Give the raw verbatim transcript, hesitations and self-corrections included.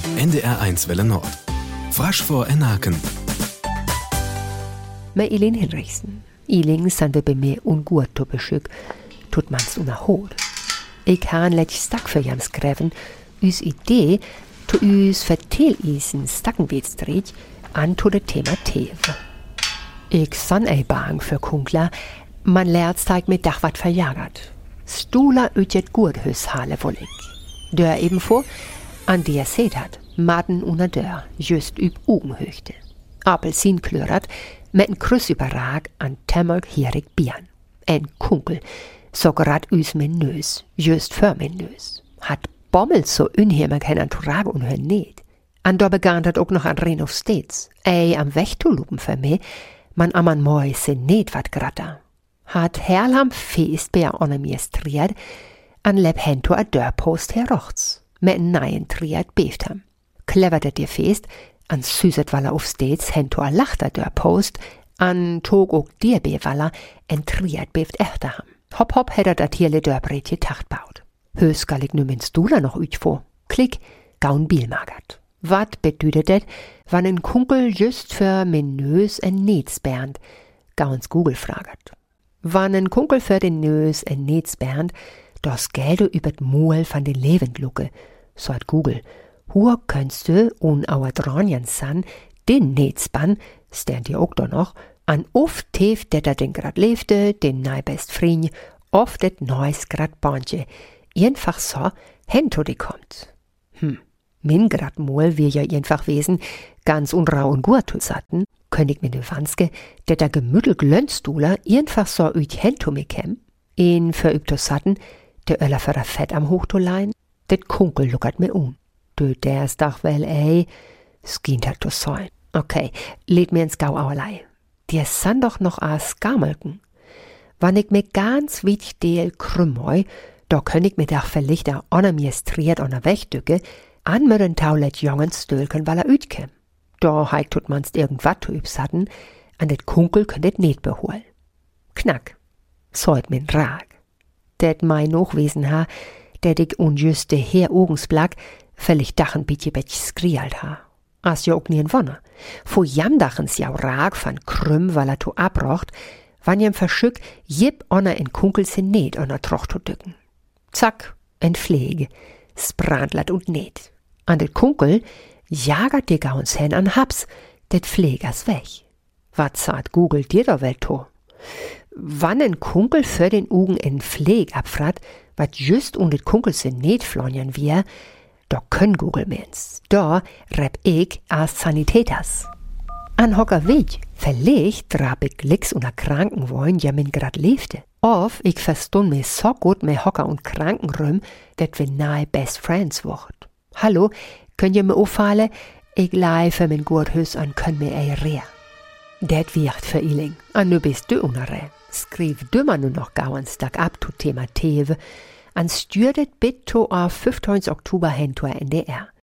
N D R eins Welle Nord. Frasch vor Enaken. Med Elin Henriksen. Iling zijn we bij mij ongoed te besøk, tot mans onderhoud. Ik har en lidt stak for jam skreven, us idee to us vertelisen stakkenwedstrijd an to det tema teve. Ik san ei bang for kunkler, man lært sig med dag wat verjagert. Stoler ut et gurthøshale volik. Dør ebenfor, an der set hat, matten under dør, just yb ugenhøgte. Appelsinkløret, med en kryds überrag an temmerk hierig bian. En kunkel, så grad us min nøs, just før min nøs. Hat bommel så unheimer kan an turag unhør ned. An da begann dat ook nog an ren of steeds. Ei am Wächtolupen für me, man am an Mäuse ned wat gratter. Hat herlam feest bär onamestriert, an leb hento a dörpost herochts. Met en neien triat beeft ham. Cleverte dir feest, an süset walla auf steeds hento a lachter dörpost, an tog ook dir be walla en triat beeft echter ham. Hop hop hedder dat hierle dörbretje tacht baut. Hös gal ik nu min stoela noch uit vor. Klik, gaun bielmagert. Wat bedüdet det, wann en kunkel just für min neus en nets bernd, gauns Google fragert. Wann en kunkel für den neus en nets bernd, das gelde übert Moel van den Levendlucke, sagt Google. Hur könntst du un auer Dranjan san, den Netzban, stand dir ook da noch, an oft teef det er den grad leefde, den nei best vriend, of det neus grad bandje. Einfach so, hento die kommt. Hm, min grad Moel wir ja einfach wesen, ganz unrau und gut satten, könig mit de Wanske, det er gemüttel glönstuler, einfach so uit hento me kem. Een verübter satten, de öller für Fett am Hochtolein, det kunkel luckert mir um. Du derst doch wel, ey, skint halt to sein. Okay, lädt mir ins Gauauerlei. Dir san doch noch a Skamelken. Wann ich mir ganz wit deel krümmoi, da könn ich mir doch vielleicht a onamestriert on a Wächtücke, an mir den Taulet jongen stölken, weil er ütkem. Da heik tut manst irgendwat to übsatten, an det kunkel könnt et net behol. Knack, soit min Rag. Det mei noch wesen ha, det ich unjuste her ogensblag, völlig dachen bitje betj skrialt ha. As jo ook nien wonne. Vo jamdachens jau Rag van krüm, weil er to abrocht, wann jem verschück, jip onna en kunkel se net onna trocht to dücken. Zack, en Pflege, sprandlat und net. An det kunkel jagert de gauns hen an Haps, det Pflegers weg. Wat sagt Google dir da wel to? Wann en kunkel für den Ugen en Pfleg abfrat, wat just und det kunkel se net flonjan wir, da könn Google mens. Da rep ich as Sanitäters. An hocker Weg, verlegt drab ich licks unter Krankenwohin, ja min grad lebte. Of ich verstund me so gut me hocker und Krankenrüm, dat wir nahe best friends wocht. Hallo, könnt ihr mir auffallen? Ich lei für min Gurthüs an könn mir ei rehr. Det wird für Iling, an nu bist du unere. Skriv dümmer nu noch gauens Tag ab to Thema Teve, an stürdet bit to a fünfzehnten Oktober hen to N D R.